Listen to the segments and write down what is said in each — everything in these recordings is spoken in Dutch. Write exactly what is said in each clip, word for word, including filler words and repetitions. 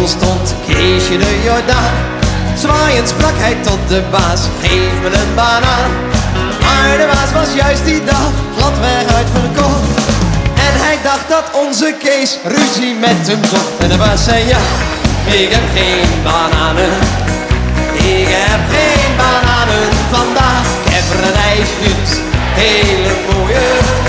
winkel stond Keesje de Jordaan. Zwaaiend sprak hij tot de baas, geef me een banaan. Maar de baas was juist die dag gladweg uitverkocht. En hij dacht dat onze Kees ruzie met hem zocht. En de baas zei ja, ik heb geen bananen. Ik heb geen bananen vandaag. Ik heb radijsjes, hele mooie,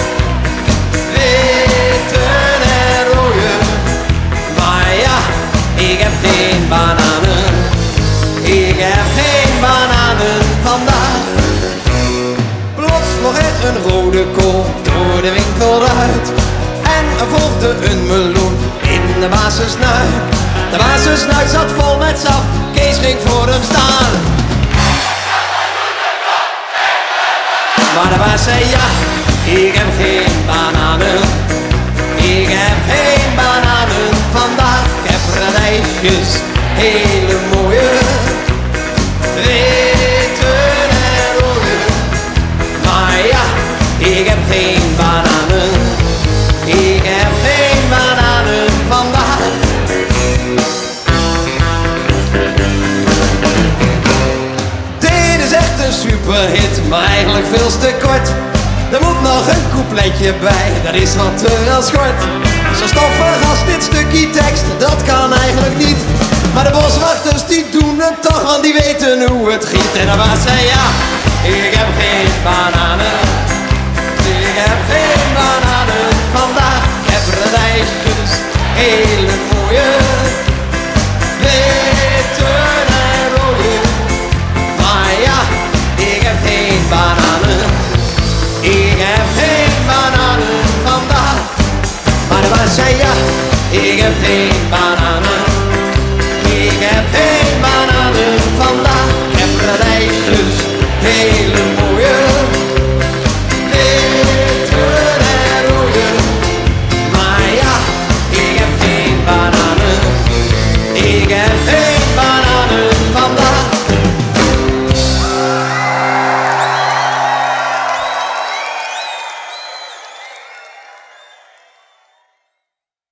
witte en rode. Maar ja, ik heb geen bananen. Ik heb geen bananen vandaag. Plots vloog er een rode kool door de winkel uit. En er volgde een meloen in de basensnuit. De basensnuit zat vol met sap, Kees ging voor hem staan. Maar de baas zei ja, ik heb geen bananen. Ik heb geen bananen vandaag. Ik heb radijsjes, hele mooie, witte en rode. Maar ja, ik heb geen bananen. Ik heb geen bananen vandaag. Dit is echt een superhit, maar eigenlijk veel te kort. Er moet nog een coupletje bij, dat is wat te wel schort. Zo stoffig als dit stukje tekst, dat kan eigenlijk niet. Maar de boswachters die doen het toch, want die weten hoe het giet. En de baas zei ja, ik heb geen bananen. Ik heb geen bananen vandaag. Ik heb radijsjes, hele mooie, witte en rode. Maar ja, ik heb geen bananen. Ik heb geen bananen vandaag. Maar de baas zei ja, ik heb geen bananen.